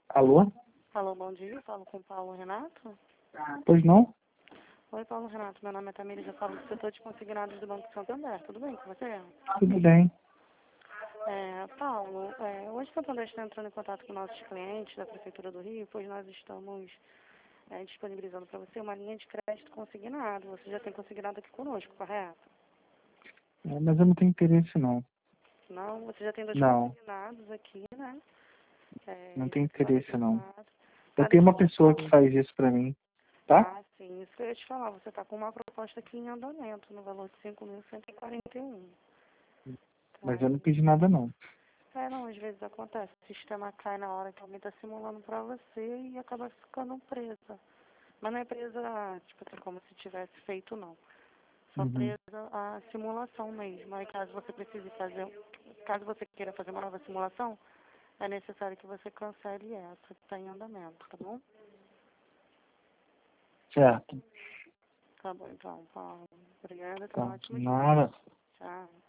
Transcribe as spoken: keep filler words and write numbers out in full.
Alô? Alô, bom dia. Falo com o Paulo Renato. Pois não? Oi, Paulo Renato. Meu nome é Tamires. Eu falo do setor de consignados do Banco Santander. Tudo bem com você? Tudo bem. É, Paulo, é, hoje o Santander está entrando em contato com nossos clientes da Prefeitura do Rio, pois nós estamos é, disponibilizando para você uma linha de crédito consignado. Você já tem consignado aqui conosco, correto? É, mas eu não tenho interesse, não. Não? Você já tem dois Não, consignados aqui, né? não É, tenho interesse, não. qualificado. Eu Sabe tenho uma qual? pessoa que faz isso pra mim, tá? Ah, sim. Isso que eu ia te falar. Você está com uma proposta aqui em andamento, no valor de cinco mil cento e quarenta e um. Mas Tá? eu não pedi nada, não. É, não, às vezes acontece. O sistema cai na hora que alguém está simulando para você e acaba ficando presa. Mas não é presa, tipo assim, como se tivesse feito, não. Só Uhum. presa a simulação mesmo. Aí caso você precise fazer, caso você queira fazer uma nova simulação, é necessário que você cancele essa que está em andamento, tá bom? Certo. Tá bom, então, Paulo. Obrigada, tenha um Tá. ótimo dia. Nada. Tchau.